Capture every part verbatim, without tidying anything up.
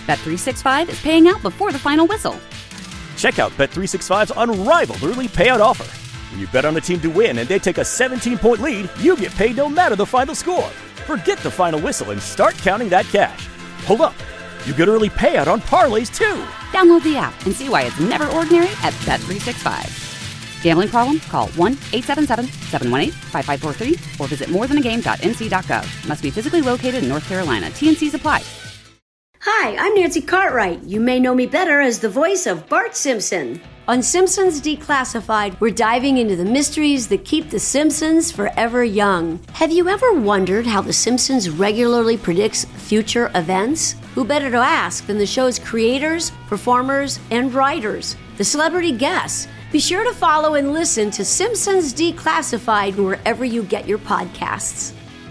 Bet three sixty-five is paying out before the final whistle. Check out Bet three sixty-five's unrivaled early payout offer. When you bet on a team to win and they take a seventeen-point lead, you get paid no matter the final score. Forget the final whistle and start counting that cash. Hold up. You get early payout on parlays, too. Download the app and see why it's never ordinary at Bet three sixty-five. Gambling problem? Call one eight seven seven, seven one eight, five five four three or visit more than a game dot n c dot gov. Must be physically located in North Carolina. T N Cs apply. Hi, I'm Nancy Cartwright. You may know me better as the voice of Bart Simpson. On Simpsons Declassified, we're diving into the mysteries that keep the Simpsons forever young. Have you ever wondered how The Simpsons regularly predicts future events? Who better to ask than the show's creators, performers, and writers, the celebrity guests? Be sure to follow and listen to Simpsons Declassified wherever you get your podcasts.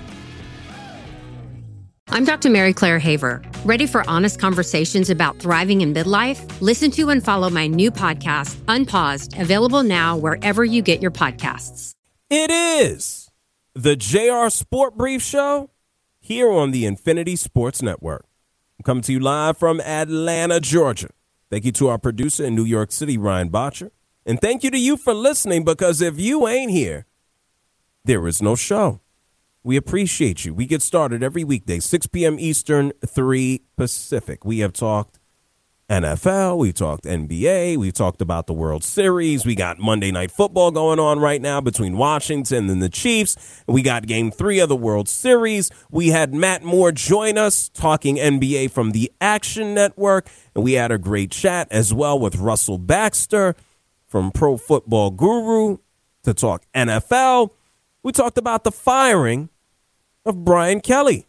I'm Doctor Mary Claire Haver. Ready for honest conversations about thriving in midlife? Listen to and follow my new podcast, Unpaused, available now wherever you get your podcasts. It is the J R Sport Brief Show here on the Infinity Sports Network. I'm coming to you live from Atlanta, Georgia. Thank you to our producer in New York City, Ryan Botcher. And thank you to you for listening, because if you ain't here, there is no show. We appreciate you. We get started every weekday, six p.m. Eastern, three Pacific. We have talked N F L. We talked N B A. We talked about the World Series. We got Monday Night Football going on right now between Washington and the Chiefs. We got game three of the World Series. We had Matt Moore join us talking N B A from the Action Network. And we had a great chat as well with Russell Baxter from Pro Football Guru to talk N F L. We talked about the firing of Brian Kelly.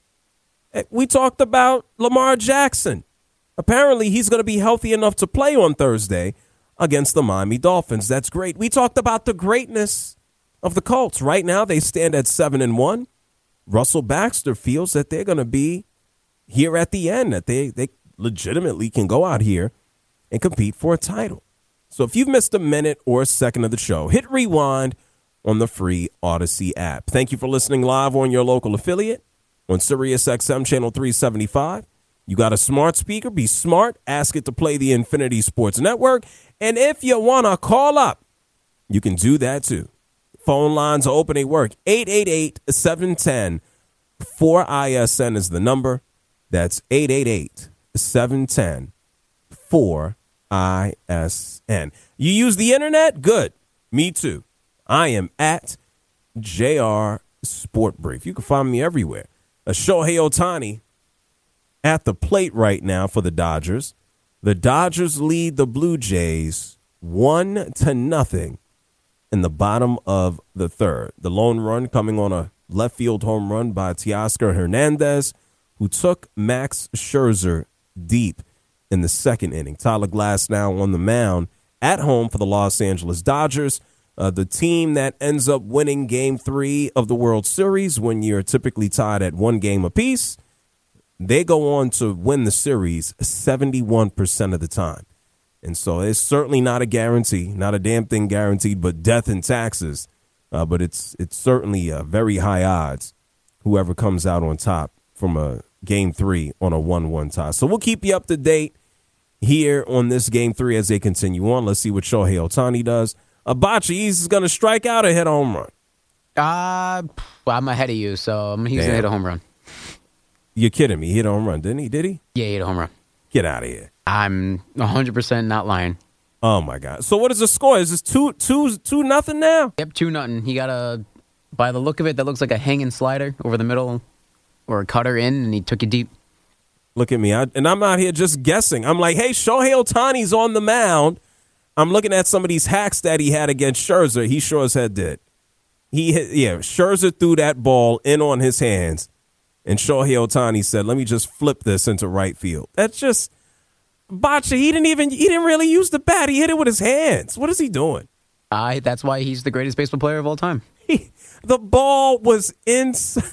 We talked about Lamar Jackson. Apparently, he's going to be healthy enough to play on Thursday against the Miami Dolphins. That's great. We talked about the greatness of the Colts. Right now, they stand at seven and one. Russell Baxter feels that they're going to be here at the end, that they, they legitimately can go out here and compete for a title. So if you've missed a minute or a second of the show, hit rewind on the free Odyssey app. Thank you for listening live on your local affiliate on Sirius X M channel three seventy-five. You got a smart speaker? Be smart. Ask it to play the Infinity Sports Network. And if you want to call up, you can do that too. Phone lines are open. They work. eight eight eight, seven one zero, four I S N is the number. That's eight eight eight, seven one zero, four I S N. You use the internet? Good. Me too. I am at J R Sport Brief. You can find me everywhere. A Shohei Ohtani at the plate right now for the Dodgers. The Dodgers lead the Blue Jays one to nothing in the bottom of the third. The lone run coming on a left field home run by Teoscar Hernandez, who took Max Scherzer deep in the second inning. Tyler Glass now on the mound at home for the Los Angeles Dodgers. Uh, the team that ends up winning game three of the World Series when you're typically tied at one game apiece, they go on to win the series seventy-one percent of the time. And so it's certainly not a guarantee, not a damn thing guaranteed, but death and taxes. Uh, but it's it's certainly uh, very high odds whoever comes out on top from a game three on a one one tie. So we'll keep you up to date here on this game three as they continue on. Let's see what Shohei Ohtani does. Abachi, he's going to strike out or hit a home run? Uh, well, I'm ahead of you, so he's going to hit a home run. You're kidding me. He hit a home run, didn't he? Did he? Yeah, he hit a home run. Get out of here. I'm one hundred percent not lying. Oh, my God. So what is the score? Is this two, two, two nothing now? Yep, two nothing. He got a, by the look of it, that looks like a hanging slider over the middle or a cutter in, and he took it deep. Look at me. I, and I'm out here just guessing. I'm like, hey, Shohei Ohtani's on the mound. I'm looking at some of these hacks that he had against Scherzer. He sure as head did. He hit, yeah, Scherzer threw that ball in on his hands, and Shohei Ohtani said, let me just flip this into right field. That's just, Boccia, he didn't even, he didn't really use the bat. He hit it with his hands. What is he doing? Uh, that's why he's the greatest baseball player of all time. He, the ball was in.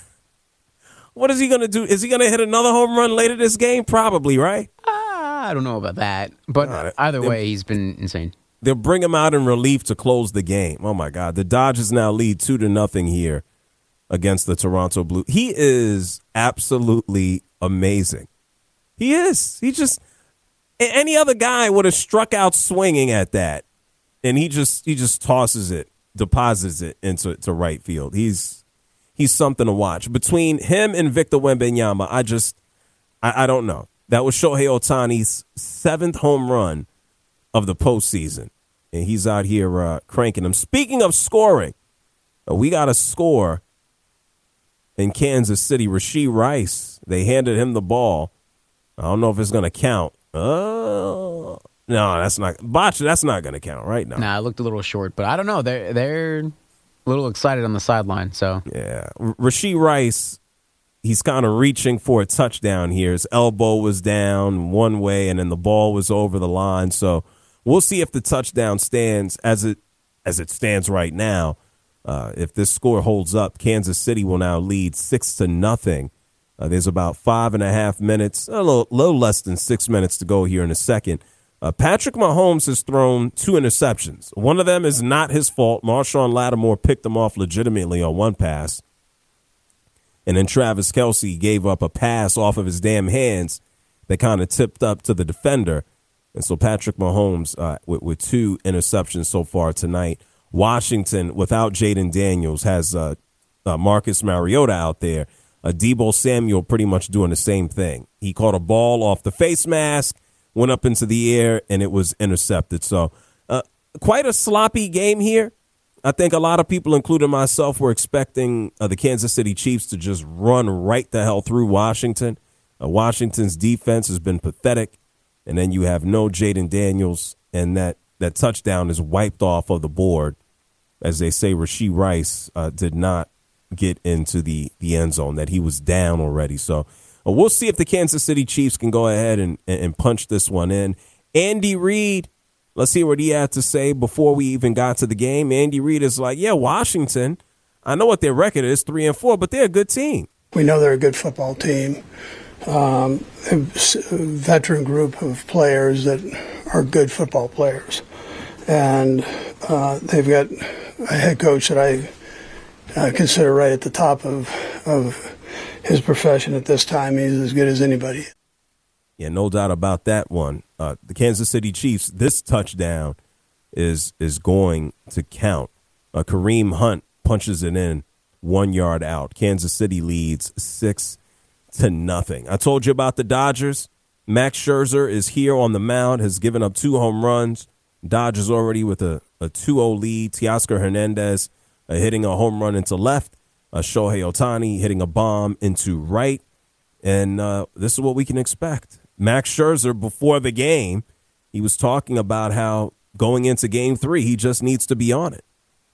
What is he going to do? Is he going to hit another home run later this game? Probably, right? I don't know about that, but uh, either way, he's been insane. They'll bring him out in relief to close the game. Oh, my God. The Dodgers now lead two to nothing here against the Toronto Blue. He is absolutely amazing. He is. He just any other guy would have struck out swinging at that, and he just he just tosses it, deposits it into to right field. He's he's something to watch. Between him and Victor Wembanyama, I just I, I don't know. That was Shohei Ohtani's seventh home run of the postseason, and he's out here uh, cranking them. Speaking of scoring, uh, we got a score in Kansas City. Rashee Rice, they handed him the ball. I don't know if it's going to count. Oh, no, that's not. Botch, that's not going to count, right? No. Nah, it looked a little short, but I don't know. They're, they're a little excited on the sideline, so. Yeah. R- Rashee Rice, he's kind of reaching for a touchdown here. His elbow was down one way, and then the ball was over the line. So we'll see if the touchdown stands as it as it stands right now. Uh, if this score holds up, Kansas City will now lead six to nothing. Uh, there's about five and a half minutes, a little, little less than six minutes to go here in a second. Uh, Patrick Mahomes has thrown two interceptions. One of them is not his fault. Marshawn Lattimore picked him off legitimately on one pass. And then Travis Kelce gave up a pass off of his damn hands that kind of tipped up to the defender. And so Patrick Mahomes uh, with, with two interceptions so far tonight. Washington, without Jaden Daniels, has uh, uh, Marcus Mariota out there. Uh, Deebo Samuel pretty much doing the same thing. He caught a ball off the face mask, went up into the air, and it was intercepted. So uh, quite a sloppy game here. I think a lot of people, including myself, were expecting uh, the Kansas City Chiefs to just run right the hell through Washington. Uh, Washington's defense has been pathetic, and then you have no Jaden Daniels, and that, that touchdown is wiped off of the board. As they say, Rashee Rice uh, did not get into the, the end zone, that he was down already. So uh, we'll see if the Kansas City Chiefs can go ahead and, and punch this one in. Andy Reid, let's hear what he had to say before we even got to the game. Andy Reid is like, yeah, Washington, I know what their record is, three and four, but they're a good team. We know they're a good football team. Um, a veteran group of players that are good football players. And uh, they've got a head coach that I uh, consider right at the top of of his profession at this time. He's as good as anybody. Yeah, no doubt about that one. Uh, the Kansas City Chiefs, this touchdown is is going to count. Uh, Kareem Hunt punches it in one yard out. Kansas City leads six to nothing. I told you about the Dodgers. Max Scherzer is here on the mound, has given up two home runs. Dodgers already with a, a two oh lead. Teoscar Hernandez uh, hitting a home run into left. Uh, Shohei Ohtani hitting a bomb into right. And uh, this is what we can expect. Max Scherzer, before the game, he was talking about how going into game three, he just needs to be on it.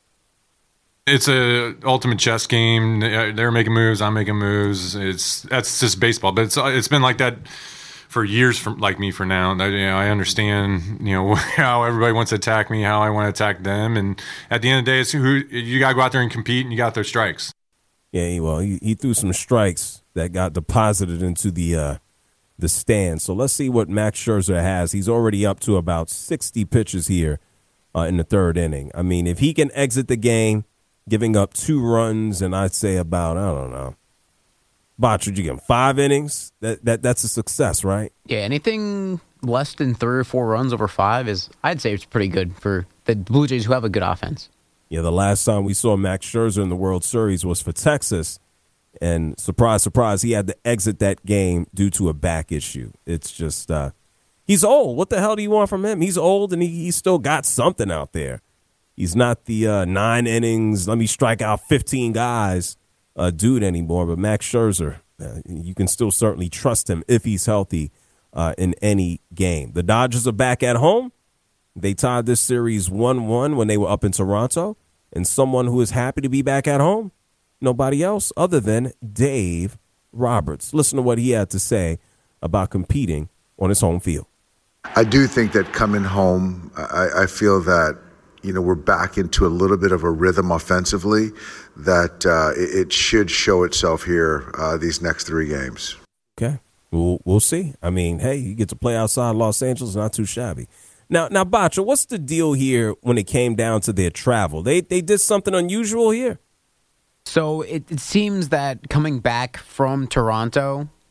It's a ultimate chess game. They're making moves. I'm making moves. It's that's just baseball. But it's it's been like that for years, from like me for now. I, you know, I understand, you know, how everybody wants to attack me, how I want to attack them, and at the end of the day, it's who you got to go out there and compete, and you got their strikes. Yeah, well, he, he threw some strikes that got deposited into the uh, the stand. So let's see what Max Scherzer has. He's already up to about sixty pitches here uh, in the third inning. I mean, if he can exit the game, giving up two runs, and I'd say about, I don't know, Botch, would you give him five innings? That that that's a success, right? Yeah, anything less than three or four runs over five is, I'd say it's pretty good for the Blue Jays, who have a good offense. Yeah, the last time we saw Max Scherzer in the World Series was for Texas, and surprise, surprise, he had to exit that game due to a back issue. It's just, uh, he's old. What the hell do you want from him? He's old, and he, he's still got something out there. He's not the uh, nine innings, let me strike out fifteen guys uh, dude anymore. But Max Scherzer, uh, you can still certainly trust him if he's healthy uh, in any game. The Dodgers are back at home. They tied this series one one when they were up in Toronto. And someone who is happy to be back at home, nobody else other than Dave Roberts. Listen to what he had to say about competing on his home field. I do think that coming home, I, I feel that, you know, we're back into a little bit of a rhythm offensively that uh, it, it should show itself here uh, these next three games. Okay, we'll, we'll see. I mean, hey, you get to play outside Los Angeles, not too shabby. Now, now, Bacha, what's the deal here when it came down to their travel? They they did something unusual here. So it, it seems that coming back from Toronto,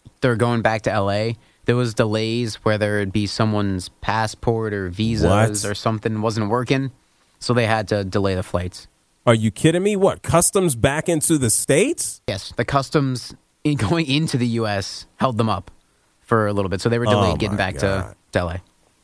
they're going back to L A, there was delays, whether it be someone's passport or visas What? or something wasn't working, so they had to delay the flights. Are you kidding me? What, customs back into the States? Yes, the customs in going into the U S held them up for a little bit, so they were delayed Oh, getting my back to, to L A.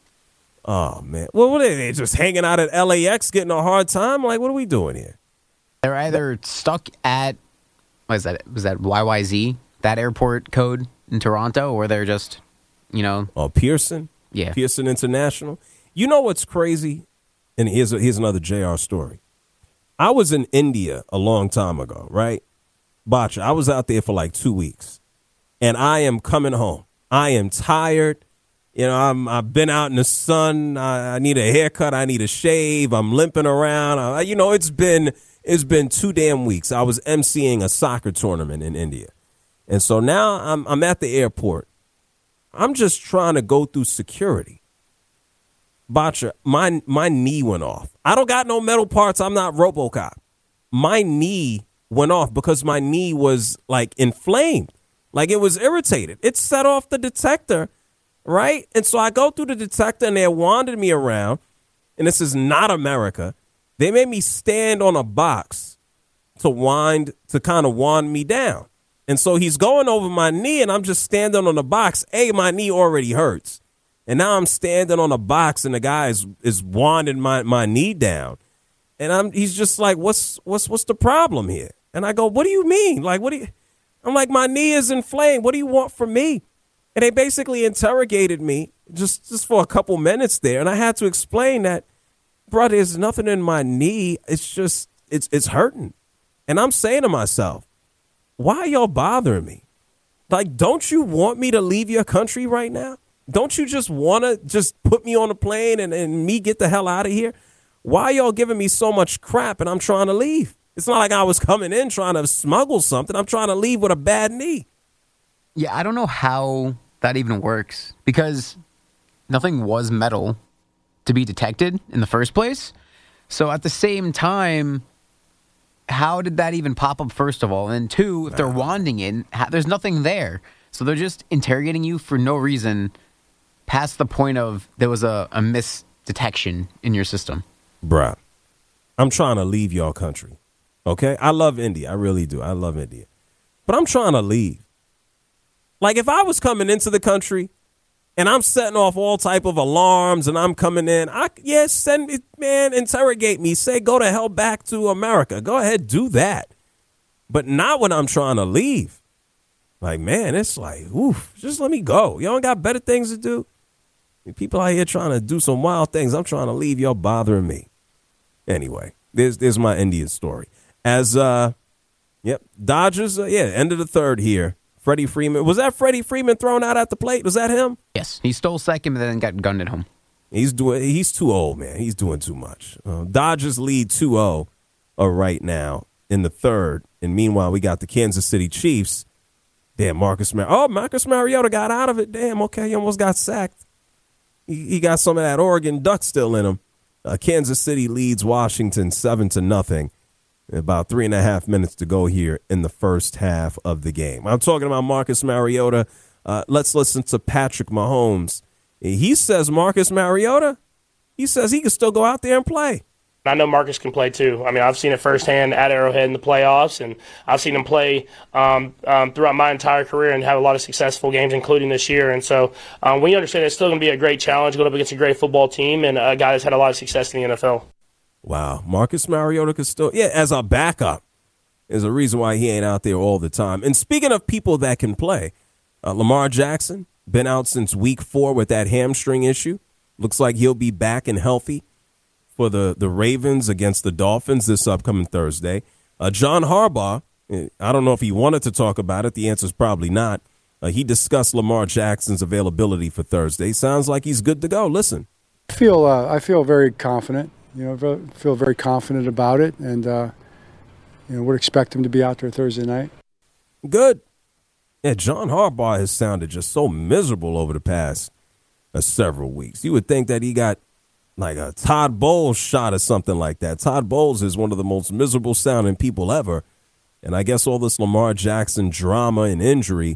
Oh, man. Well, what are they just hanging out at L A X getting a hard time? Like, what are we doing here? They're either stuck at, what is that? Was that Y Y Z, that airport code in Toronto, or they're just, you know. Oh, Pearson? Yeah. Pearson International. You know what's crazy? And here's, a, here's another J R story. I was in India a long time ago, right? Bacha, I was out there for like two weeks, and I am coming home. I am tired. You know, I'm, I've been out in the sun. I, I need a haircut. I need a shave. I'm limping around. I, you know, it's been it's been two damn weeks. I was emceeing a soccer tournament in India, and so now I'm I'm at the airport. I'm just trying to go through security. Bacha, my my knee went off. I don't got no metal parts. I'm not RoboCop. My knee went off because my knee was like inflamed, like it was irritated. It set off the detector, right? And so I go through the detector and they're wanding me around. And this is not America. They made me stand on a box to wind, to kind of wand me down. And so he's going over my knee and I'm just standing on the box. A, my knee already hurts. And now I'm standing on a box and the guy is, is wanding my, my knee down. And I'm he's just like, what's what's what's the problem here? And I go, what do you mean? Like, what do you I'm like, my knee is inflamed. What do you want from me? And they basically interrogated me just, just for a couple minutes there. And I had to explain that, bro, there's nothing in my knee. It's just it's it's hurting. And I'm saying to myself, why are y'all bothering me? Like, don't you want me to leave your country right now? Don't you just want to just put me on a plane and, and me get the hell out of here? Why are y'all giving me so much crap and I'm trying to leave? It's not like I was coming in trying to smuggle something. I'm trying to leave with a bad knee. Yeah, I don't know how that even works because nothing was metal to be detected in the first place. So at the same time, how did that even pop up, first of all? And two, if they're wanding in, there's nothing there. So they're just interrogating you for no reason past the point of there was a, a misdetection in your system. Bruh, I'm trying to leave y'all country, okay? I love India. I really do. I love India. But I'm trying to leave. Like, if I was coming into the country and I'm setting off all type of alarms and I'm coming in, I yes, send me, man, interrogate me. Say, go to hell back to America. Go ahead, do that. But not when I'm trying to leave. Like, man, it's like, oof, just let me go. Y'all got better things to do? People out here trying to do some wild things. I'm trying to leave. Y'all bothering me. Anyway, there's there's my Indian story. As, uh, yep, Dodgers, uh, yeah, end of the third here. Freddie Freeman. Was that Freddie Freeman thrown out at the plate? Was that him? Yes. He stole second, but then got gunned at home. He's doing. He's too old, man. He's doing too much. Uh, Dodgers lead two oh uh, right now in the third. And meanwhile, we got the Kansas City Chiefs. Damn, Marcus Mar- Oh, Marcus Mariota got out of it. Damn, okay, he almost got sacked. He, he got some of that Oregon Duck still in him. Uh, Kansas City leads Washington seven to nothing. About three and a half minutes to go here in the first half of the game. I'm talking about Marcus Mariota. Uh, let's listen to Patrick Mahomes. He says Marcus Mariota, he says he can still go out there and play. I know Marcus can play too. I mean, I've seen it firsthand at Arrowhead in the playoffs, and I've seen him play um, um, throughout my entire career and have a lot of successful games, including this year. And so um, we understand it's still going to be a great challenge going up against a great football team and a guy that's had a lot of success in the N F L. Wow, Marcus Mariota could still, yeah, as a backup. There's a reason why he ain't out there all the time. And speaking of people that can play, uh, Lamar Jackson, been out since week four with that hamstring issue. Looks like he'll be back and healthy for the, the Ravens against the Dolphins this upcoming Thursday. Uh, John Harbaugh, I don't know if he wanted to talk about it. The answer is probably not. Uh, he discussed Lamar Jackson's availability for Thursday. Sounds like he's good to go. Listen. I feel, uh, I feel very confident. You know, feel very confident about it, and uh, you know, would expect him to be out there Thursday night. Good. Yeah, John Harbaugh has sounded just so miserable over the past uh, several weeks. You would think that he got like a Todd Bowles shot or something like that. Todd Bowles is one of the most miserable sounding people ever, and I guess all this Lamar Jackson drama and injury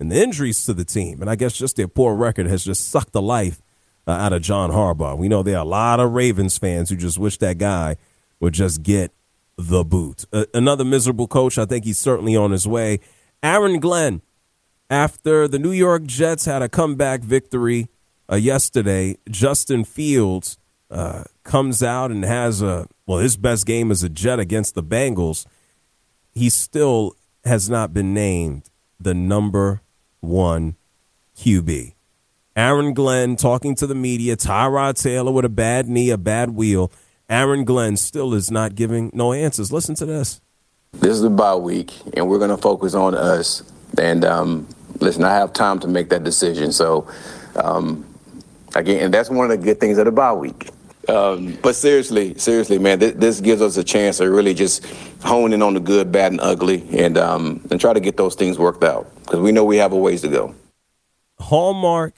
and the injuries to the team. And I guess just their poor record has just sucked the life uh, out of John Harbaugh. We know there are a lot of Ravens fans who just wish that guy would just get the boot. Uh, another miserable coach. I think he's certainly on his way. Aaron Glenn, after the New York Jets had a comeback victory uh, yesterday, Justin Fields uh, comes out and has a, well, his best game as a Jet against the Bengals. He still has not been named the number one Q B. Aaron Glenn talking to the media, Tyrod Taylor with a bad knee, a bad wheel. Aaron Glenn still is not giving no answers. Listen to this. This is a bye week, and we're going to focus on us. And um, listen, I have time to make that decision. So, um, again, and that's one of the good things of the bye week. Um, but seriously, seriously, man, th- this gives us a chance to really just hone in on the good, bad, and ugly, and um, and try to get those things worked out because we know we have a ways to go. Hallmark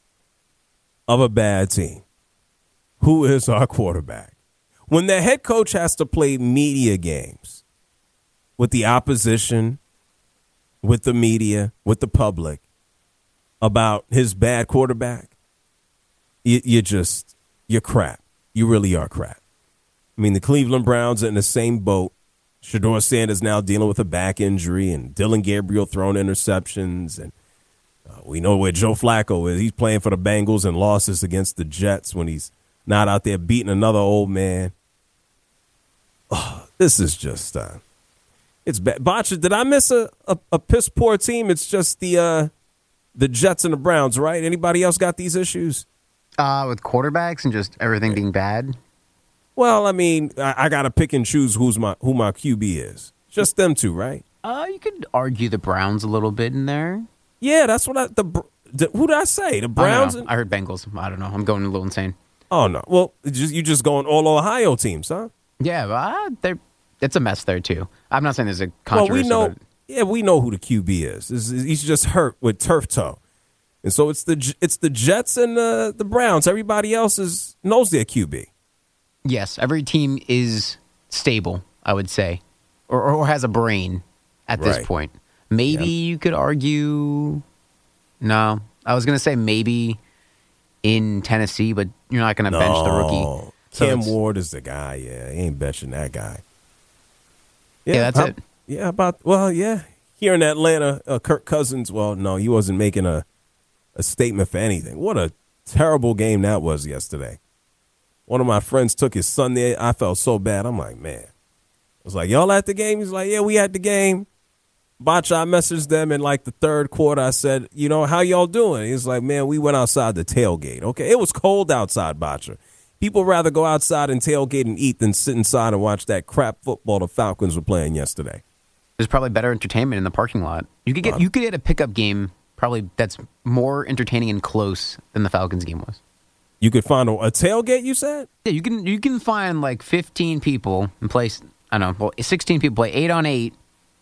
of a bad team. Who is our quarterback? When the head coach has to play media games with the opposition, with the media, with the public about his bad quarterback, you, you just, you're crap. You really are crap. I mean, the Cleveland Browns are in the same boat. Shedeur Sanders now dealing with a back injury, and Dylan Gabriel throwing interceptions. And uh, we know where Joe Flacco is. He's playing for the Bengals and losses against the Jets when he's not out there beating another old man. Oh, this is just, uh, it's bad. Botcha, did I miss a, a, a piss poor team? It's just the uh, the Jets and the Browns, right? Anybody else got these issues? Uh, with quarterbacks and just everything being bad? Well, I mean, I, I got to pick and choose who's my who my Q B is. Just them two, right? Uh, you could argue the Browns a little bit in there. Yeah, that's what I, the, the who did I say? The Browns? I, and, I heard Bengals. I don't know. I'm going a little insane. Oh, no. Well, just, you just going all Ohio teams, huh? Yeah, uh, they're, it's a mess there, too. I'm not saying there's a controversy. Well, we know, about it. yeah, we know who the Q B is. Is he's just hurt with turf toe. And so it's the it's the Jets and the, the Browns. Everybody else is knows their Q B. Yes, every team is stable, I would say, or, or has a brain at this Right. point. Maybe Yeah. you could argue. No, I was going to say maybe in Tennessee, but you're not going to bench the rookie. So Cam it's- Ward is the guy. Yeah, he ain't benching that guy. Yeah, that's how- it. Yeah, about well, yeah. Here in Atlanta, uh, Kirk Cousins. Well, no, he wasn't making a a statement for anything. What a terrible game that was yesterday. One of my friends took his son there. I felt so bad. I'm like, man. I was like, y'all at the game? He's like, yeah, we at the game. Botcha, I messaged them in like the third quarter. I said, you know, how y'all doing? He's like, man, we went outside the tailgate. Okay, it was cold outside, Botcha. People rather go outside and tailgate and eat than sit inside and watch that crap football the Falcons were playing yesterday. There's probably better entertainment in the parking lot. You could get you could get a pickup game probably that's more entertaining and close than the Falcons game was. You could find a, a tailgate, you said? Yeah, you can you can find like fifteen people and place I don't know, well sixteen people play eight on eight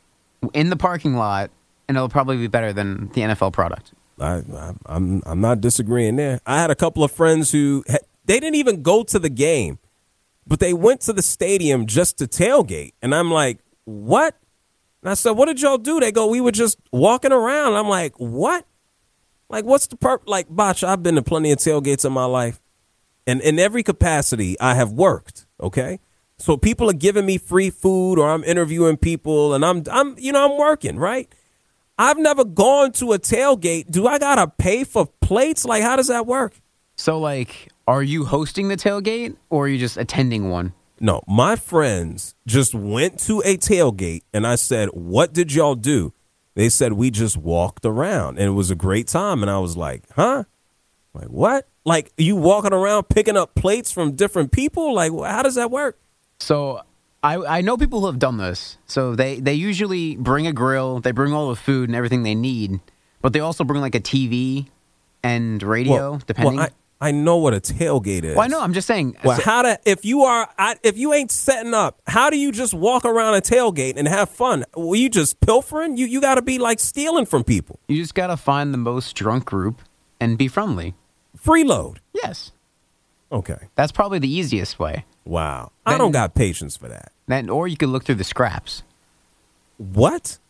in the parking lot, and it'll probably be better than the N F L product. I, I I'm I'm not disagreeing there. I had a couple of friends who had, they didn't even go to the game, but they went to the stadium just to tailgate, and I'm like, what? And I said, what did y'all do? They go, we were just walking around. I'm like, what? Like, what's the purpose? Like, Botch, I've been to plenty of tailgates in my life. And in every capacity, I have worked, okay? So people are giving me free food or I'm interviewing people and I'm, I'm, you know, I'm working, right? I've never gone to a tailgate. Do I got to pay for plates? Like, how does that work? So, like, are you hosting the tailgate or are you just attending one? No, my friends just went to a tailgate, and I said, what did y'all do? They said, we just walked around, and it was a great time. And I was like, huh? Like, what? Like, you walking around picking up plates from different people? Like, how does that work? So, I, I know people who have done this. So, they, they usually bring a grill, they bring all the food and everything they need, but they also bring, like, a T V and radio, well, depending. Well, I, I know what a tailgate is. Well, I know. I'm just saying. Well, so, how to if you are I, if you ain't setting up, how do you just walk around a tailgate and have fun? Well, you just pilfering? You you got to be like stealing from people. You just got to find the most drunk group and be friendly. Freeload. Yes. Okay. That's probably the easiest way. Wow. Then, I don't got patience for that. Then, or you could look through the scraps. What?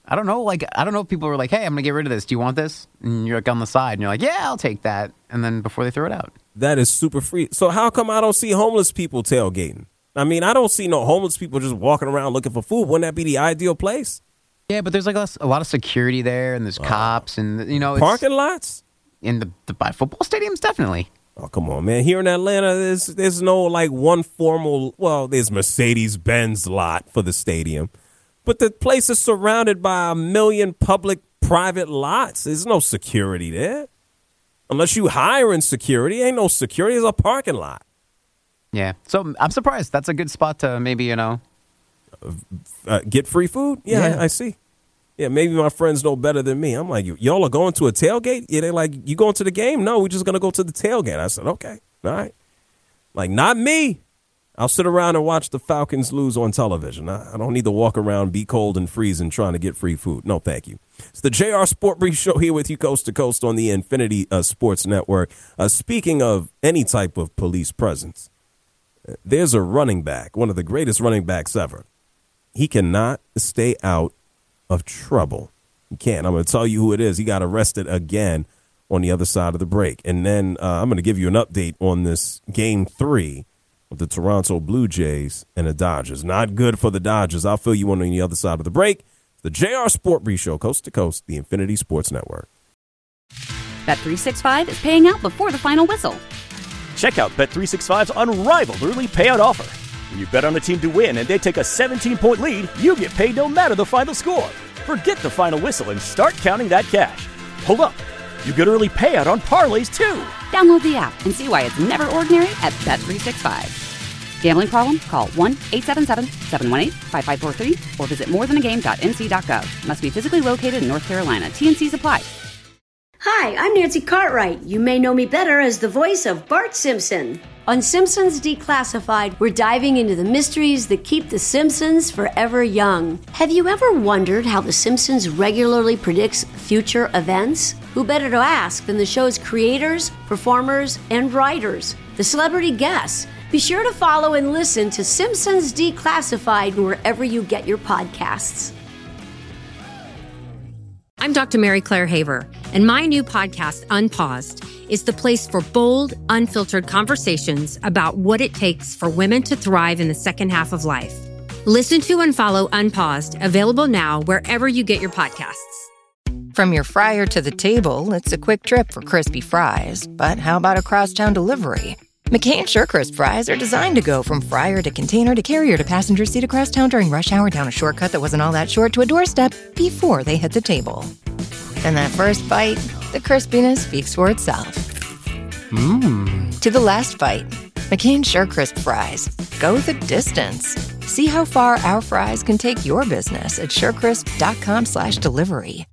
I don't know. Like, I don't know if people were like, hey, I'm going to get rid of this. Do you want this? And you're like on the side and you're like, yeah, I'll take that. And then before they throw it out. That is super free. So how come I don't see homeless people tailgating? I mean, I don't see no homeless people just walking around looking for food. Wouldn't that be the ideal place? Yeah, but there's like a, a lot of security there, and there's uh, cops, and you know, it's, parking lots in the, the by football stadiums, definitely. Oh, come on, man! Here in Atlanta, there's there's no like one formal. Well, there's Mercedes-Benz lot for the stadium, but the place is surrounded by a million public private lots. There's no security there, unless you hiring security. Ain't no security. It's a parking lot. Yeah, so I'm surprised. That's a good spot to maybe, you know. Uh, get free food? Yeah, yeah. I, I see. Yeah, maybe my friends know better than me. I'm like, y'all are going to a tailgate? Yeah, they're like, you going to the game? No, we're just going to go to the tailgate. I said, okay, all right. Like, not me. I'll sit around and watch the Falcons lose on television. I, I don't need to walk around, be cold and freezing, trying to get free food. No, thank you. It's the J R Sport Brief Show here with you coast to coast on the Infinity uh, Sports Network. Uh, speaking of any type of police presence, there's a running back, one of the greatest running backs ever. He cannot stay out of trouble. He can't. I'm going to tell you who it is. He got arrested again on the other side of the break. And then uh, I'm going to give you an update on this game three of the Toronto Blue Jays and the Dodgers. Not good for the Dodgers. I'll fill you in on the other side of the break. The J R Sport Brief Show, coast to coast, the Infinity Sports Network. Bet three sixty-five is paying out before the final whistle. Check out Bet three sixty-five's unrivaled early payout offer. When you bet on a team to win and they take a seventeen-point lead, you get paid no matter the final score. Forget the final whistle and start counting that cash. Hold up. You get early payout on parlays, too. Download the app and see why it's never ordinary at Bet three sixty-five. Gambling problem? Call one eight seven seven, seven one eight, five five four three or visit more than a game dot n c dot gov. Must be physically located in North Carolina. T N Cs apply. Hi, I'm Nancy Cartwright. You may know me better as the voice of Bart Simpson. On Simpsons Declassified, we're diving into the mysteries that keep the Simpsons forever young. Have you ever wondered how the Simpsons regularly predicts future events? Who better to ask than the show's creators, performers, and writers, the celebrity guests? Be sure to follow and listen to Simpsons Declassified wherever you get your podcasts. I'm Doctor Mary Claire Haver, and my new podcast, Unpaused, is the place for bold, unfiltered conversations about what it takes for women to thrive in the second half of life. Listen to and follow Unpaused, available now wherever you get your podcasts. From your fryer to the table, it's a quick trip for crispy fries. But how about a crosstown delivery? McCain SureCrisp fries are designed to go from fryer to container to carrier to passenger seat across town during rush hour down a shortcut that wasn't all that short to a doorstep before they hit the table. And that first bite, the crispiness speaks for itself. Mmm. To the last bite, McCain SureCrisp fries. Go the distance. See how far our fries can take your business at surecrisp.com slash delivery.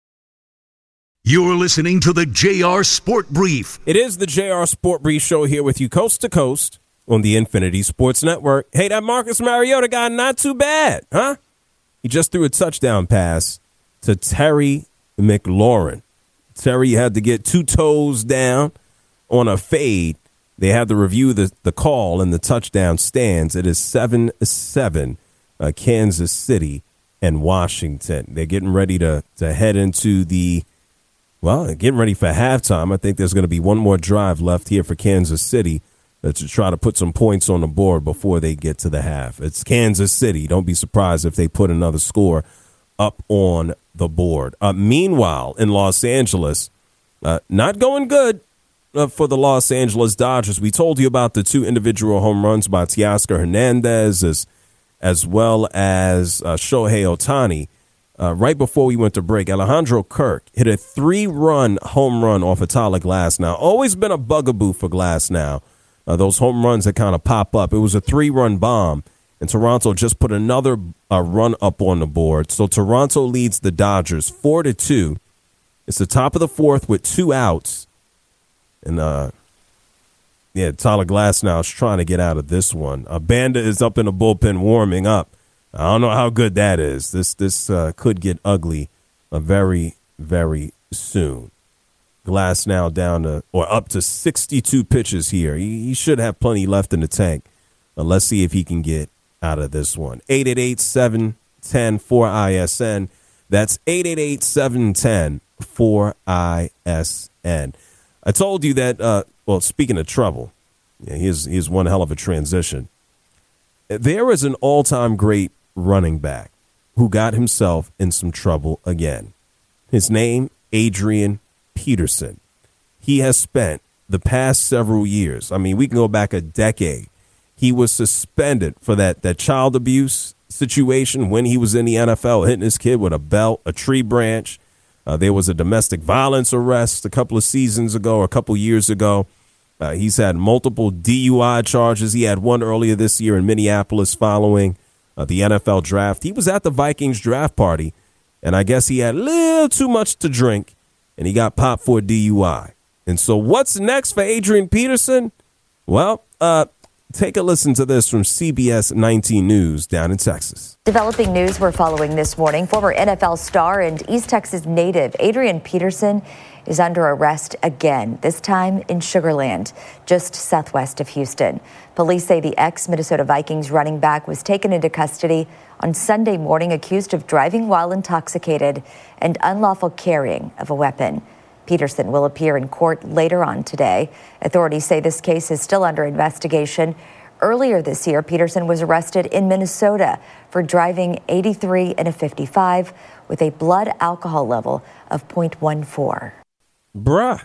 You're listening to the J R Sport Brief. It is the J R Sport Brief Show here with you coast to coast on the Infinity Sports Network. Hey, that Marcus Mariota guy, not too bad, huh? He just threw a touchdown pass to Terry McLaurin. Terry had to get two toes down on a fade. They had to review the, the call, and the touchdown stands. It is seven seven, uh, Kansas City and Washington. They're getting ready to, to head into the Well, getting ready for halftime. I think there's going to be one more drive left here for Kansas City uh, to try to put some points on the board before they get to the half. It's Kansas City. Don't be surprised if they put another score up on the board. Uh, meanwhile, in Los Angeles, uh, not going good uh, for the Los Angeles Dodgers. We told you about the two individual home runs by Teoscar Hernandez as, as well as uh, Shohei Ohtani. Uh, right before we went to break, Alejandro Kirk hit a three-run home run off of Tyler Glasnow. Always been a bugaboo for Glasnow. Uh, those home runs that kind of pop up. It was a three-run bomb, and Toronto just put another uh, run up on the board. So Toronto leads the Dodgers four to two. It's the top of the fourth with two outs. And, uh, yeah, Tyler Glasnow is trying to get out of this one. Uh, Banda is up in the bullpen warming up. I don't know how good that is. This this uh, could get ugly uh, very, very soon. Glasnow down to, or up to sixty-two pitches here. He, he should have plenty left in the tank. Uh, let's see if he can get out of this one. eight eight eight, seven one zero, four I S N. That's eight eight eight, seven one zero, four I S N. I told you that, uh, well, speaking of trouble, yeah, here's, here's one hell of a transition. There is an all-time great running back who got himself in some trouble again. His name, Adrian Peterson. He has spent the past several years, I mean, we can go back a decade, he was suspended for that, that child abuse situation when he was in the N F L, hitting his kid with a belt, a tree branch. Uh, there was a domestic violence arrest a couple of seasons ago, or a couple years ago. Uh, he's had multiple D U I charges. He had one earlier this year in Minneapolis following uh, the N F L draft. He was at the Vikings draft party, and I guess he had a little too much to drink, and he got popped for a D U I. And so what's next for Adrian Peterson? Well, uh, take a listen to this from C B S nineteen News down in Texas. Developing news we're following this morning. Former N F L star and East Texas native Adrian Peterson is under arrest again, this time in Sugar Land, just southwest of Houston. Police say the ex-Minnesota Vikings running back was taken into custody on Sunday morning, accused of driving while intoxicated and unlawful carrying of a weapon. Peterson will appear in court later on today. Authorities say this case is still under investigation. Earlier this year, Peterson was arrested in Minnesota for driving eighty-three and a fifty-five with a blood alcohol level of point one four. Bruh.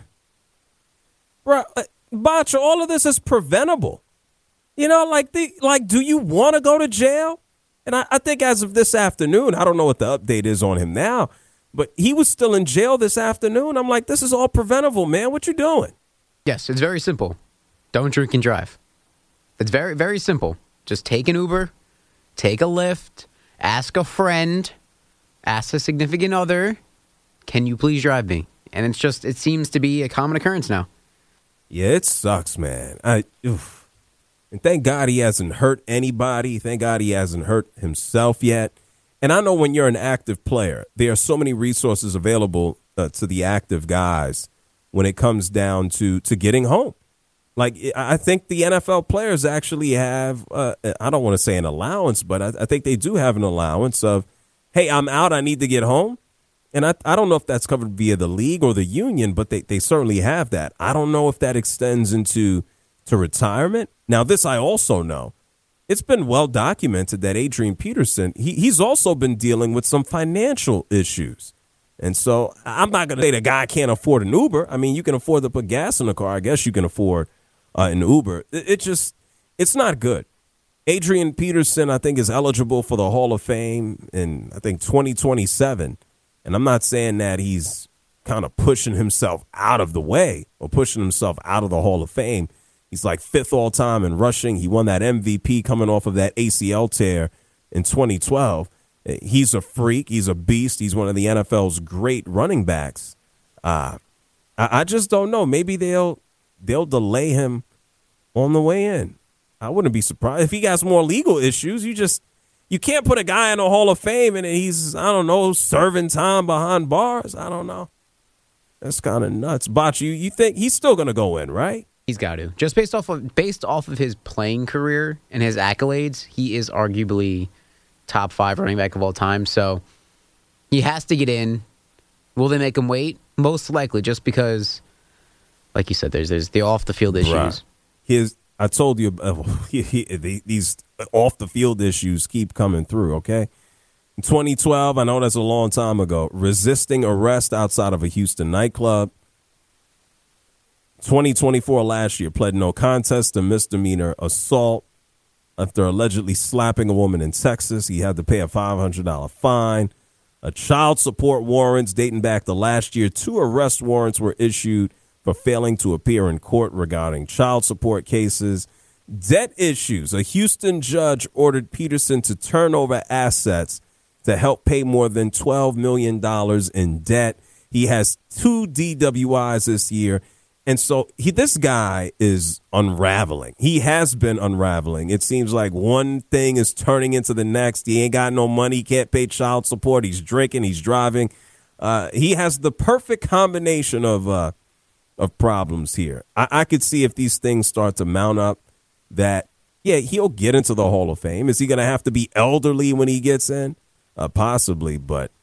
Bruh, Botch, all of this is preventable. You know, like, the, like, do you want to go to jail? And I, I think as of this afternoon, I don't know what the update is on him now, but he was still in jail this afternoon. I'm like, this is all preventable, man. What you doing? Yes, it's very simple. Don't drink and drive. It's very, very simple. Just take an Uber, take a Lyft, ask a friend, ask a significant other, can you please drive me? And it's just, it seems to be a common occurrence now. Yeah, it sucks, man. I, oof. And thank God he hasn't hurt anybody. Thank God he hasn't hurt himself yet. And I know when you're an active player, there are so many resources available uh, to the active guys when it comes down to, to getting home. Like, I think the N F L players actually have, uh, I don't want to say an allowance, but I, I think they do have an allowance of, hey, I'm out, I need to get home. And I, I don't know if that's covered via the league or the union, but they, they certainly have that. I don't know if that extends into to retirement. Now, this I also know. It's been well documented that Adrian Peterson, he, he's also been dealing with some financial issues. And so I'm not going to say the guy can't afford an Uber. I mean, you can afford to put gas in the car. I guess you can afford uh, an Uber. It, it just, it's not good. Adrian Peterson, I think, is eligible for the Hall of Fame in, I think, twenty twenty-seven. And I'm not saying that he's kind of pushing himself out of the way or pushing himself out of the Hall of Fame. He's like fifth all time in rushing. He won that M V P coming off of that A C L tear in twenty twelve. He's a freak. He's a beast. He's one of the N F L's great running backs. Uh, I, I just don't know. Maybe they'll they'll delay him on the way in. I wouldn't be surprised if he got some more legal issues. You just you can't put a guy in the Hall of Fame and he's, I don't know, serving time behind bars. I don't know. That's kind of nuts. Botch, you, you think he's still going to go in, right? He's got to. Just based off of based off of his playing career and his accolades, he is arguably top five running back of all time. So he has to get in. Will they make him wait? Most likely, just because, like you said, there's there's the off the field issues. Right. His, I told you, uh, he, he, these off the field issues keep coming through. Okay, in twenty twelve, I know that's a long time ago. Resisting arrest outside of a Houston nightclub. twenty twenty-four, last year, pled no contest to misdemeanor assault after allegedly slapping a woman in Texas. He had to pay a five hundred dollars fine. A child support warrants dating back to last year. Two arrest warrants were issued for failing to appear in court regarding child support cases. Debt issues. A Houston judge ordered Peterson to turn over assets to help pay more than twelve million dollars in debt. He has two D W Is this year. And so he, this guy is unraveling. He has been unraveling. It seems like one thing is turning into the next. He ain't got no money. He can't pay child support. He's drinking. He's driving. Uh, he has the perfect combination of uh, of problems here. I, I could see if these things start to mount up that, yeah, he'll get into the Hall of Fame. Is he going to have to be elderly when he gets in? Uh, possibly. But,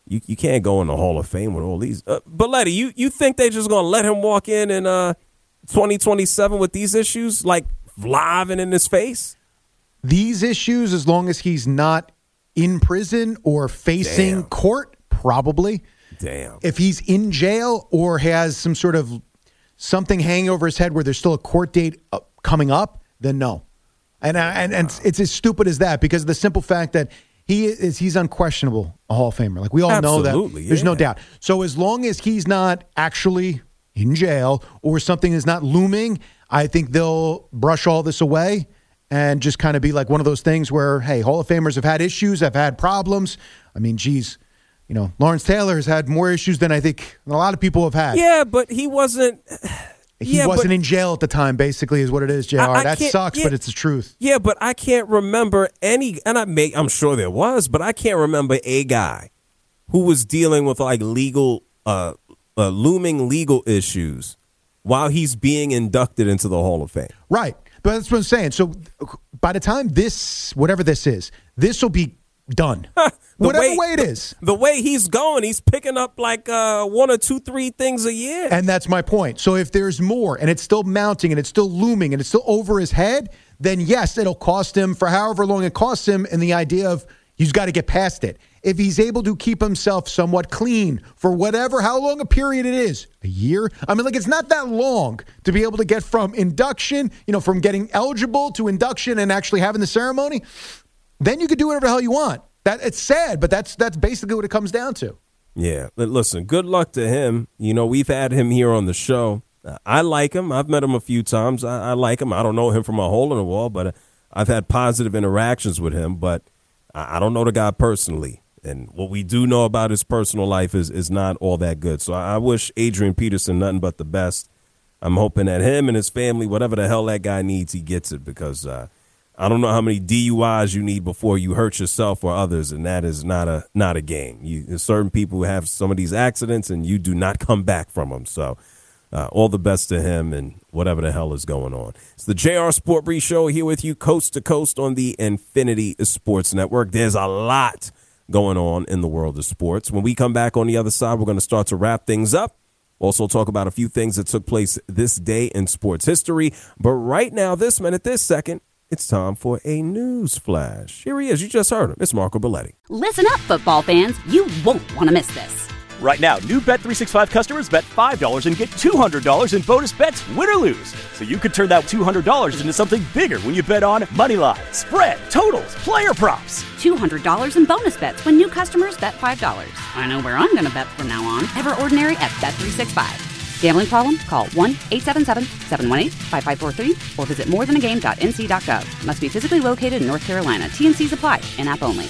You you can't go in the Hall of Fame with all these. Uh, Belletti, you, you think they just going to let him walk in in uh, twenty twenty-seven with these issues, like live and in his face? These issues, as long as he's not in prison or facing Damn. court, probably. Damn. If he's in jail or has some sort of something hanging over his head where there's still a court date uh, coming up, then no. And and and it's, it's as stupid as that, because of the simple fact that he is he's unquestionable a Hall of Famer. Like we all Absolutely, know that. There's yeah. no doubt. So as long as he's not actually in jail or something is not looming, I think they'll brush all this away and just kind of be like one of those things where, hey, Hall of Famers have had issues, have had problems. I mean, geez, you know, Lawrence Taylor has had more issues than I think a lot of people have had. Yeah, but he wasn't. He yeah, wasn't but, in jail at the time, basically, is what it is, J R. I, I that sucks, yeah, but it's the truth. Yeah, but I can't remember any, and I may, I'm sure there was, but I can't remember a guy who was dealing with like legal, uh, uh, looming legal issues while he's being inducted into the Hall of Fame. Right. But that's what I'm saying. So by the time this, whatever this is, this will be done. Whatever way, way it is. The way he's going, he's picking up like uh, one or two, three things a year. And that's my point. So if there's more and it's still mounting and it's still looming and it's still over his head, then yes, it'll cost him for however long it costs him, and the idea of he's got to get past it. If he's able to keep himself somewhat clean for whatever, how long a period it is, a year? I mean, like, it's not that long to be able to get from induction, you know, from getting eligible to induction and actually having the ceremony. Then you could do whatever the hell you want. That it's sad, but that's that's basically what it comes down to. Yeah. Listen, good luck to him. You know, we've had him here on the show. I like him. I've met him a few times. I, I like him. I don't know him from a hole in the wall, but I've had positive interactions with him. But I, I don't know the guy personally. And what we do know about his personal life is, is not all that good. So I, I wish Adrian Peterson nothing but the best. I'm hoping that him and his family, whatever the hell that guy needs, he gets it, because uh, I don't know how many D U Is you need before you hurt yourself or others, and that is not a not a game. You, there's certain people who have some of these accidents, and you do not come back from them. So uh, all the best to him and whatever the hell is going on. It's the J R Sport Brief Show here with you coast to coast on the Infinity Sports Network. There's a lot going on in the world of sports. When we come back on the other side, we're going to start to wrap things up. Also talk about a few things that took place this day in sports history. But right now, this minute, this second, it's time for a news flash. Here he is. You just heard him. It's Marco Belletti. Listen up, football fans. You won't want to miss this. Right now, new Bet three sixty-five customers bet five dollars and get two hundred dollars in bonus bets, win or lose. So you could turn that two hundred dollars into something bigger when you bet on money line, spread, totals, player props. two hundred dollars in bonus bets when new customers bet five dollars. I know where I'm going to bet from now on. Ever ordinary at Bet three sixty-five. Gambling problem? Call one eight seven seven, seven one eight, five five four three or visit more than a game dot n c dot gov. Must be physically located in North Carolina. T and Cs apply. In-app only.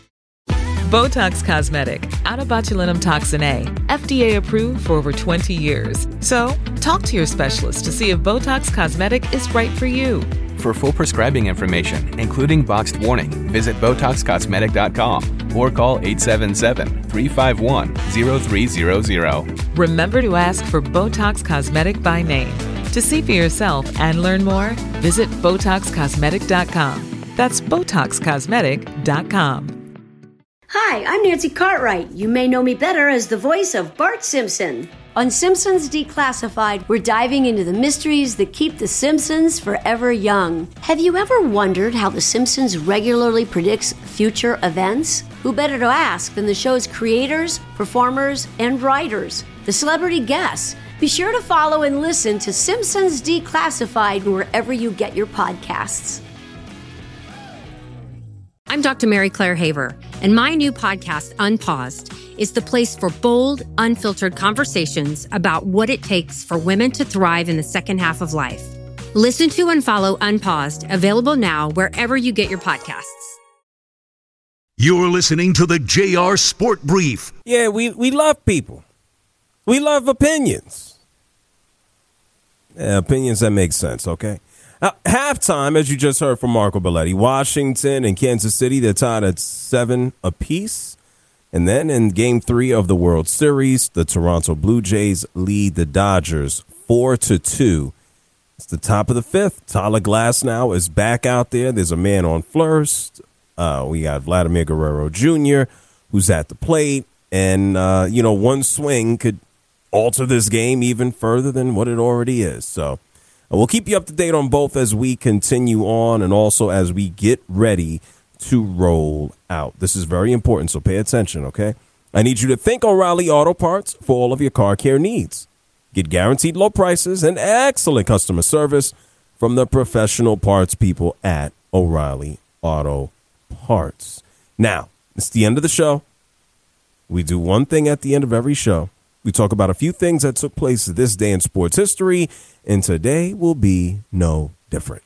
Botox Cosmetic, out of botulinum toxin A, F D A approved for over twenty years. So, talk to your specialist to see if Botox Cosmetic is right for you. For full prescribing information, including boxed warning, visit Botox Cosmetic dot com or call eight seven seven, three five one, zero three zero zero. Remember to ask for Botox Cosmetic by name. To see for yourself and learn more, visit Botox Cosmetic dot com. That's Botox Cosmetic dot com. Hi, I'm Nancy Cartwright. You may know me better as the voice of Bart Simpson. On Simpsons Declassified, we're diving into the mysteries that keep The Simpsons forever young. Have you ever wondered how The Simpsons regularly predicts future events? Who better to ask than the show's creators, performers, and writers, the celebrity guests? Be sure to follow and listen to Simpsons Declassified wherever you get your podcasts. I'm Doctor Mary Claire Haver, and my new podcast, Unpaused, is the place for bold, unfiltered conversations about what it takes for women to thrive in the second half of life. Listen to and follow Unpaused, available now wherever you get your podcasts. You're listening to the J R Sport Brief. Yeah, we, we love people. We love opinions. Yeah, opinions that make sense, okay? Now, halftime, as you just heard from Marco Belletti, Washington and Kansas City, they're tied at seven apiece. And then in game three of the World Series, the Toronto Blue Jays lead the Dodgers four to two. It's the top of the fifth. Tyler Glasnow is back out there. There's a man on first. Uh, we got Vladimir Guerrero Junior, who's at the plate. And, uh, you know, one swing could alter this game even further than what it already is. So uh, we'll keep you up to date on both as we continue on and also as we get ready to roll out. This is very important, so pay attention, okay? I need you to think O'Reilly Auto Parts for all of your car care needs. Get guaranteed low prices and excellent customer service from the professional parts people at O'Reilly Auto Parts. Now, it's the end of the show. We do one thing at the end of every show. We talk about a few things that took place this day in sports history, and today will be no different.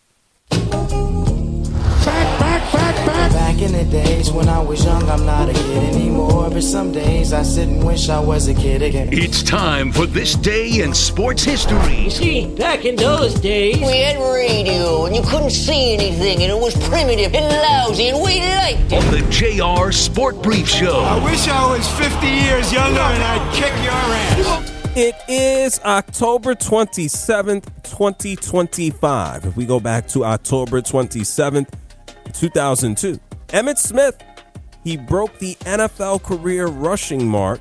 Back in the days when I was young, I'm not a kid anymore. But some days I sit and wish I was a kid again. It's time for This Day in Sports History. You see, back in those days, we had radio and you couldn't see anything and it was primitive and lousy and we liked it. On the J R Sport Brief Show. I wish I was fifty years younger and I'd kick your ass. It is October twenty-seventh, twenty twenty-five. If we go back to October twenty-seventh, two thousand two, Emmitt Smith, he broke the N F L career rushing mark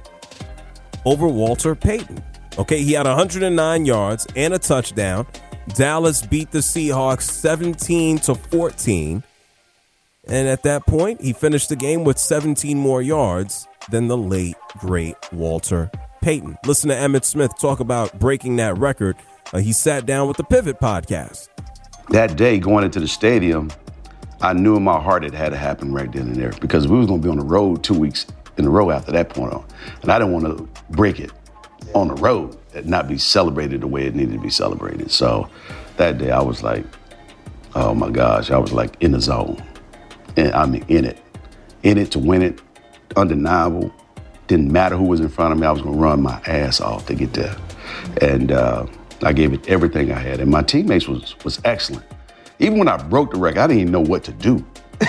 over Walter Payton. Okay, he had one hundred nine yards and a touchdown. Dallas beat the Seahawks seventeen to fourteen. And at that point, he finished the game with seventeen more yards than the late, great Walter Payton. Listen to Emmitt Smith talk about breaking that record. Uh, he sat down with the Pivot podcast. That day going into the stadium, I knew in my heart it had to happen right then and there because we was going to be on the road two weeks in a row after that point on. And I didn't want to break it on the road and not be celebrated the way it needed to be celebrated. So that day I was like, oh my gosh, I was like in the zone. And I mean, in it. In it to win it, undeniable. Didn't matter who was in front of me. I was going to run my ass off to get there. And uh, I gave it everything I had. And my teammates was was excellent. Even when I broke the record, I didn't even know what to do.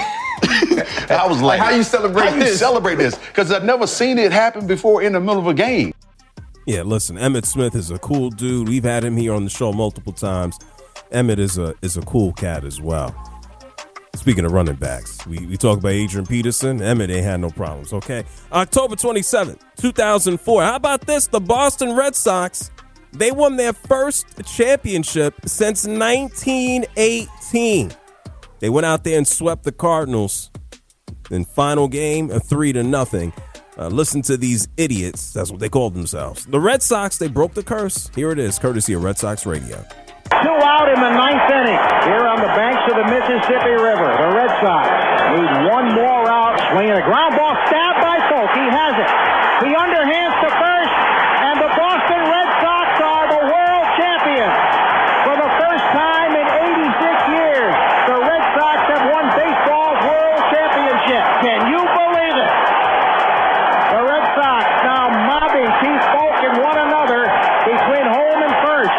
I was like, like, how you celebrate how this? you celebrate this? Because I've never seen it happen before in the middle of a game. Yeah, listen, Emmitt Smith is a cool dude. We've had him here on the show multiple times. Emmitt is a is a cool cat as well. Speaking of running backs, we, we talk about Adrian Peterson. Emmitt ain't had no problems, okay? October twenty-seventh, two thousand four. How about this? The Boston Red Sox, they won their first championship since nineteen eighteen. They went out there and swept the Cardinals in final game, a three to nothing. Uh, listen to these idiots. That's what they called themselves. The Red Sox, they broke the curse. Here it is, courtesy of Red Sox Radio. Two out in the ninth inning here on the banks of the Mississippi River. The Red Sox need one more out. Swinging a ground ball, stabbed by Folk. He has it. He underhands to first, and the Boston Red Sox are the world champions. For the first time in eighty-six years, the Red Sox have won baseball's world championship. Can you believe it? The Red Sox now mobbing Keith Folk and one another between home and first.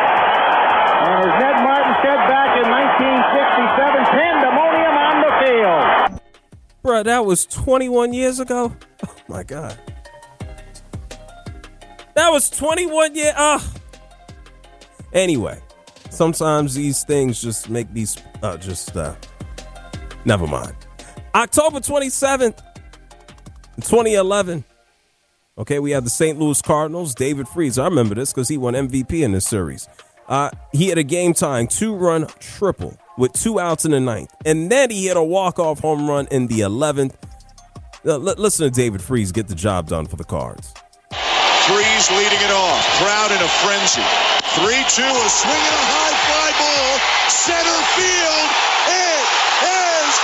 And as Ned Martin said back in nineteen sixty-seven, pandemonium on the field. Bruh, that was twenty-one years ago? Oh, my God. That was twenty-one years. Oh. Anyway, sometimes these things just make these, uh, just, uh, never mind. October twenty-seventh, twenty eleven. Okay, we have the Saint Louis Cardinals. David Freese, I remember this because he won M V P in this series. Uh, he had a game-tying two-run triple with two outs in the ninth. And then he hit a walk-off home run in the eleventh. Now, l- listen to David Freese get the job done for the Cards. Freese leading it off. Crowd in a frenzy. three two, a swing and a high fly ball. Center field. It is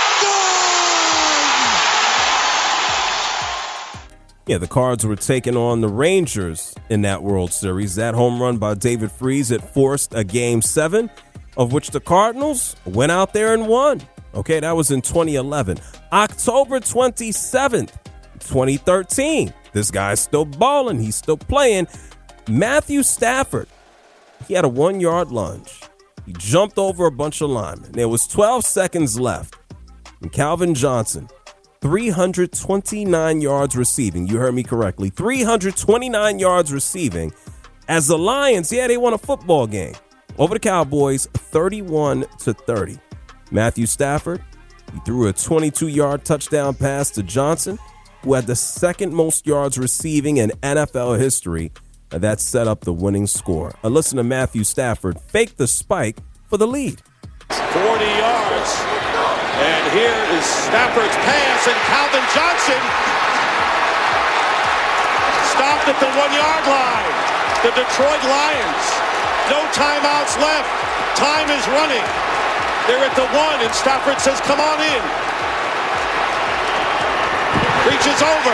gone! Yeah, the Cards were taking on the Rangers in that World Series. That home run by David Freese, it forced a game seven, of which the Cardinals went out there and won. Okay, that was in twenty eleven. October twenty-seventh, twenty thirteen. This guy's still balling. He's still playing. Matthew Stafford, he had a one-yard lunge. He jumped over a bunch of linemen. There was twelve seconds left. And Calvin Johnson, three hundred twenty-nine yards receiving. You heard me correctly. three hundred twenty-nine yards receiving. As the Lions, yeah, they won a football game over the Cowboys, thirty-one to thirty. Matthew Stafford, he threw a twenty-two-yard touchdown pass to Johnson. who had the second most yards receiving in N F L history. And that set up the winning score. Uh, listen to Matthew Stafford fake the spike for the lead. forty yards. And here is Stafford's pass, and Calvin Johnson stopped at the one-yard line. The Detroit Lions, no timeouts left. Time is running. They're at the one, and Stafford says, come on in. Reaches over.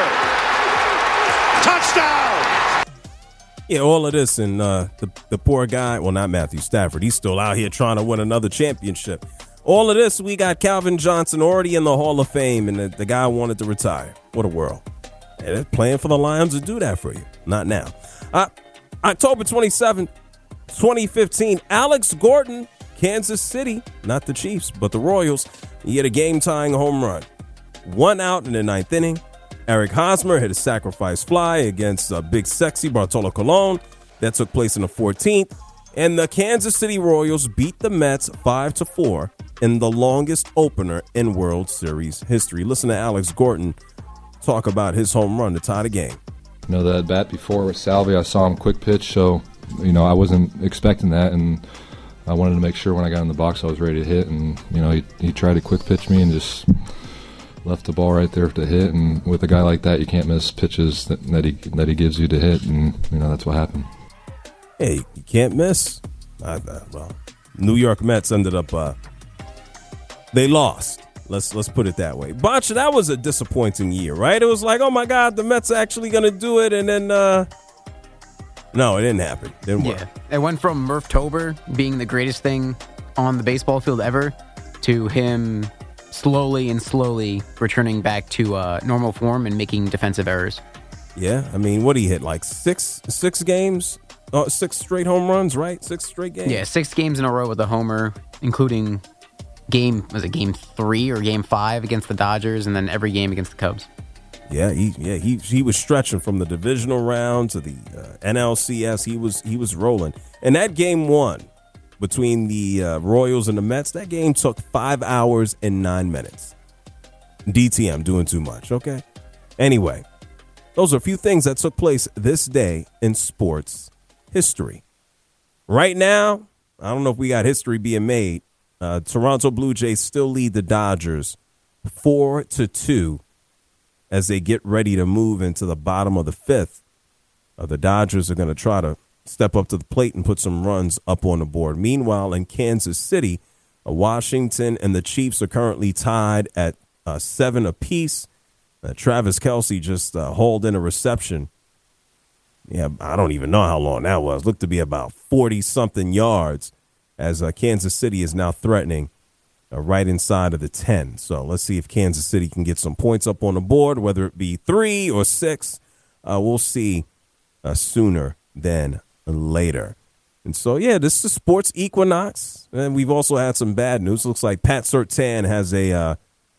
Touchdown! Yeah, all of this, and uh, the, the poor guy, well, not Matthew Stafford, he's still out here trying to win another championship. All of this, we got Calvin Johnson already in the Hall of Fame, and the, the guy wanted to retire. What a world. And they're playing for the Lions to do that for you. Not now. Uh, October twenty-seventh, twenty fifteen, Alex Gordon, Kansas City, not the Chiefs, but the Royals, he hit a game-tying home run. One out in the ninth inning. Eric Hosmer hit a sacrifice fly against uh, Big Sexy Bartolo Colon. That took place in the fourteenth. And the Kansas City Royals beat the Mets five to four in the longest opener in World Series history. Listen to Alex Gordon talk about his home run to tie the game. You know, the at bat before with Salvi, I saw him quick pitch, so, you know, I wasn't expecting that, and I wanted to make sure when I got in the box I was ready to hit, and, you know, he, he tried to quick pitch me and just left the ball right there to hit, and with a guy like that, you can't miss pitches that, that he that he gives you to hit, and, you know, that's what happened. Hey, you can't miss. I, uh, well, New York Mets ended up, uh, they lost. Let's let's put it that way. Botcha, that was a disappointing year, right? It was like, oh my God, the Mets are actually going to do it, and then, uh, no, it didn't happen. It didn't work. Yeah, it went from Murphtober being the greatest thing on the baseball field ever to him slowly and slowly returning back to uh, normal form and making defensive errors. Yeah, I mean, what did he hit? Like six six games? Oh, six straight home runs, right? Six straight games? Yeah, six games in a row with a homer, including game, was it game three or game five against the Dodgers, and then every game against the Cubs. Yeah, he yeah he he was stretching from the divisional round to the uh, N L C S. He was he was rolling. And that game one between the uh, Royals and the Mets, that game took five hours and nine minutes. D T M doing too much, okay? Anyway, those are a few things that took place this day in sports history. Right now, I don't know if we got history being made. Uh, Toronto Blue Jays still lead the Dodgers four to two as they get ready to move into the bottom of the fifth. Uh, the Dodgers are going to try to step up to the plate and put some runs up on the board. Meanwhile, in Kansas City, uh, Washington and the Chiefs are currently tied at uh, seven apiece. Uh, Travis Kelce just uh, hauled in a reception. Yeah, I don't even know how long that was. Looked to be about forty-something yards as uh, Kansas City is now threatening uh, right inside of the ten. So let's see if Kansas City can get some points up on the board, whether it be three or six. Uh, we'll see uh, sooner than later. And so, yeah, this is the sports equinox. And we've also had some bad news. Looks like Pat Surtain has a, uh,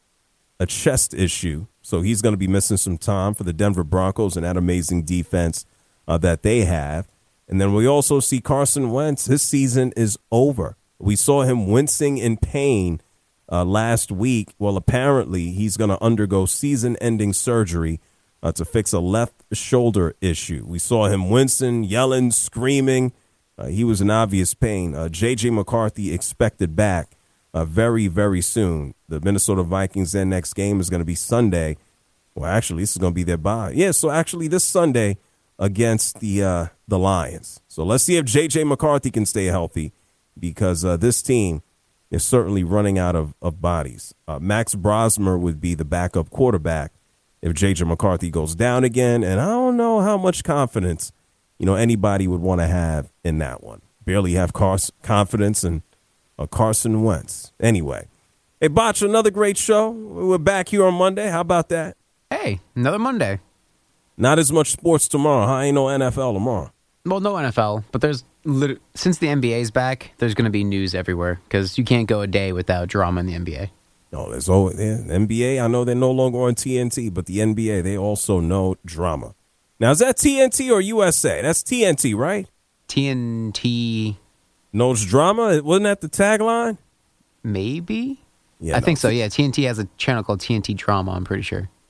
a chest issue. So he's going to be missing some time for the Denver Broncos and that amazing defense uh, that they have. And then we also see Carson Wentz. His season is over. We saw him wincing in pain uh, last week. Well, apparently he's going to undergo season-ending surgery uh, to fix a left shoulder issue. We saw him wincing, yelling, screaming. Uh, he was in obvious pain. Uh, J J McCarthy expected back uh, very, very soon. The Minnesota Vikings' their next game is going to be Sunday. Well, actually, this is going to be their bye. Yeah, so actually this Sunday against the uh, the Lions. So let's see if J J McCarthy can stay healthy because uh, this team is certainly running out of, of bodies. Uh, Max Brosmer would be the backup quarterback if J J McCarthy goes down again, and I don't know how much confidence, you know, anybody would want to have in that one. Barely have Car- confidence in uh, Carson Wentz. Anyway, hey, Botch, another great show. We're back here on Monday. How about that? Hey, another Monday. Not as much sports tomorrow, huh? Ain't no N F L tomorrow. Well, no N F L, but there's lit- since the N B A's back, there's going to be news everywhere because you can't go a day without drama in the N B A. No, there's always yeah, N B A. I know they're no longer on T N T, but the N B A, they also know drama. Now, is that T N T or U S A? That's T N T, right? T N T knows drama. Wasn't that the tagline? Maybe. Yeah, I no. think so. Yeah, T N T has a channel called T N T Drama. I'm pretty sure.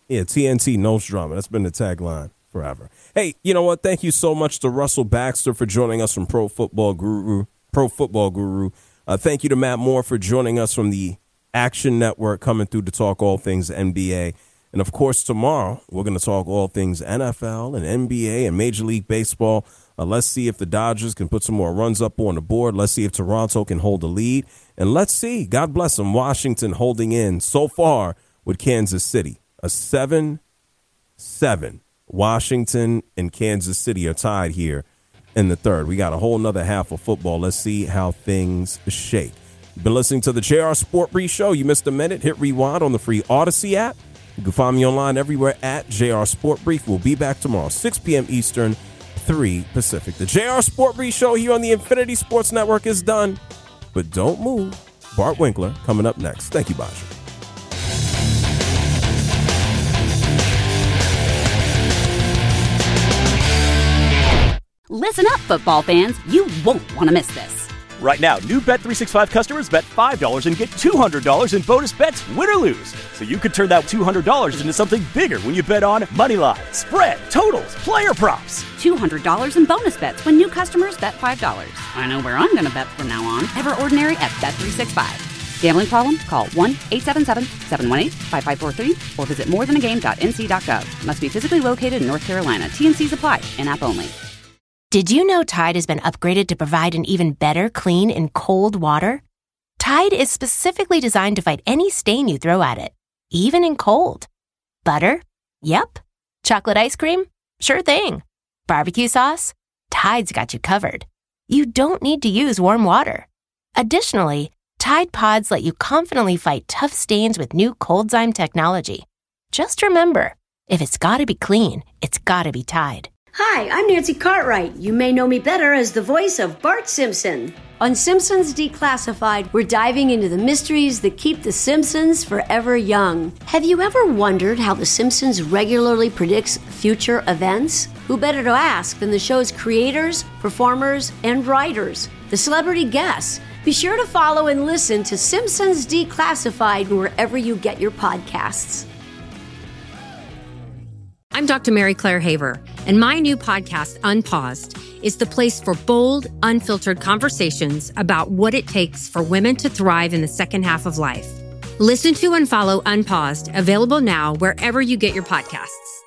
Yeah, T N T knows drama. That's been the tagline forever. Hey, you know what? Thank you so much to Russell Baxter for joining us from Pro Football Guru. Pro Football Guru. Uh, thank you to Matt Moore for joining us from the Action Network, coming through to talk all things N B A. And, of course, tomorrow we're going to talk all things N F L and N B A and Major League Baseball. Uh, let's see if the Dodgers can put some more runs up on the board. Let's see if Toronto can hold the lead. And let's see, God bless them, Washington holding in so far with Kansas City. A seven seven. Washington and Kansas City are tied here in the third. We got a whole nother half of football. Let's see how things shake. You've been listening to the J R Sport Brief Show. You missed a minute. Hit rewind on the free Odyssey app. You can find me online everywhere at J R Sport Brief. We'll be back tomorrow, six p.m. Eastern, three Pacific. The J R Sport Brief Show here on the Infinity Sports Network is done. But don't move. Bart Winkler coming up next. Thank you, Baja. Listen up, football fans. You won't want to miss this. Right now, new Bet three sixty-five customers bet five dollars and get two hundred dollars in bonus bets, win or lose. So you could turn that two hundred dollars into something bigger when you bet on moneyline, spread, totals, player props. two hundred dollars in bonus bets when new customers bet five dollars. I know where I'm going to bet from now on. Ever ordinary at Bet three sixty-five. Gambling problem? Call one eight seven seven, seven one eight, five five four three or visit more than a game dot n c dot gov. Must be physically located in North Carolina. T and Cs apply. In-app only. Did you know Tide has been upgraded to provide an even better clean in cold water? Tide is specifically designed to fight any stain you throw at it, even in cold. Butter? Yep. Chocolate ice cream? Sure thing. Barbecue sauce? Tide's got you covered. You don't need to use warm water. Additionally, Tide Pods let you confidently fight tough stains with new ColdZyme technology. Just remember, if it's gotta be clean, it's gotta be Tide. Hi, I'm Nancy Cartwright. You may know me better as the voice of Bart Simpson. On Simpsons Declassified, we're diving into the mysteries that keep the Simpsons forever young. Have you ever wondered how The Simpsons regularly predicts future events? Who better to ask than the show's creators, performers, and writers, the celebrity guests? Be sure to follow and listen to Simpsons Declassified wherever you get your podcasts. I'm Doctor Mary Claire Haver, and my new podcast, Unpaused, is the place for bold, unfiltered conversations about what it takes for women to thrive in the second half of life. Listen to and follow Unpaused, available now wherever you get your podcasts.